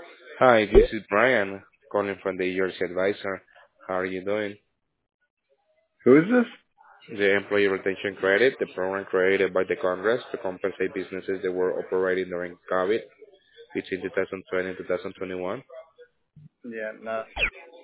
Hi, this is Brian calling from the Jersey Advisor. How are you doing? Who is this? The Employee Retention Credit, the program created by the Congress to compensate businesses that were operating during COVID between 2020 and 2021. Yeah, no.